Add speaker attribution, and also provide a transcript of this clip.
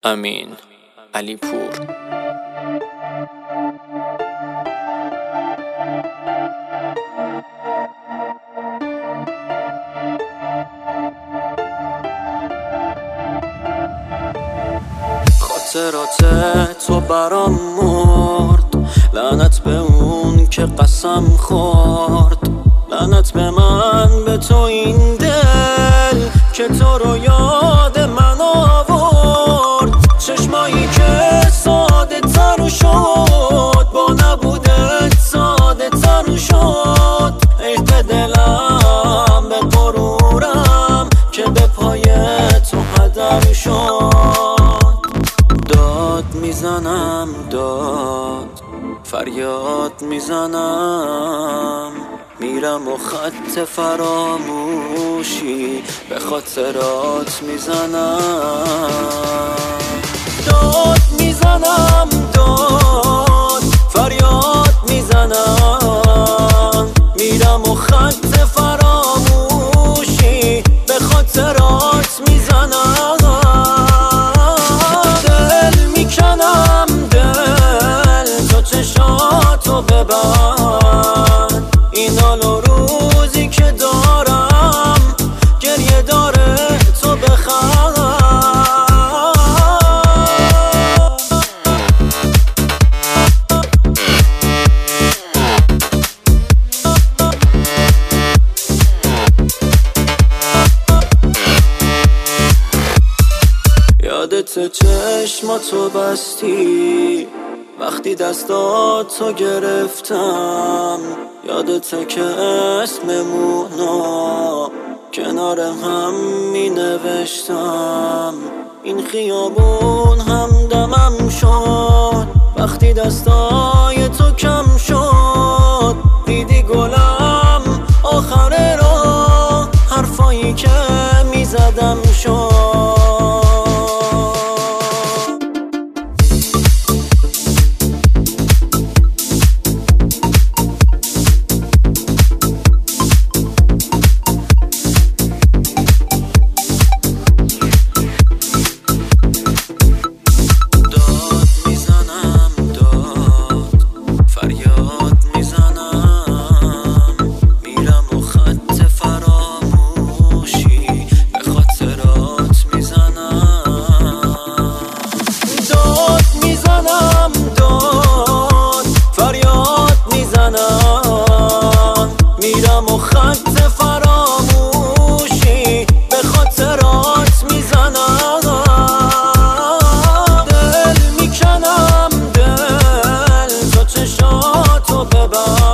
Speaker 1: امین علیپور. خاطرات تو برام مرد، لعنت به اون که قسم خورد، لعنت به من، به تو این دل که تو رو یاد من آورد. چشمایی که ساده تر شد، با نبودت ساده تر شد. ای به دلم، به غرورم که به پای تو هدر شد. داد میزنم، داد فریاد میزنم، میرم و خط فراموشی به خاطرات میزنم. داد میزنم، داد فریاد میزنم، میرم و خط فراموشی به خاطرات میزنم. دل میکنم، دل تو چشاتو ببند، این حال و روزی که دارم گریه داره تو بخند. یادت چشماتو بستی وقتی دستاتو گرفتم، یادت که اسممونو کنار هم می نوشتم. این خیابون همدمم شد وقتی دستای تو کم شد. دیدی گلم آخر راه، حرفایی که می زدم شد. میرم و خط فراموشی به خاطرات میزنم. دل میکنم، دل تو چشاتو ببند.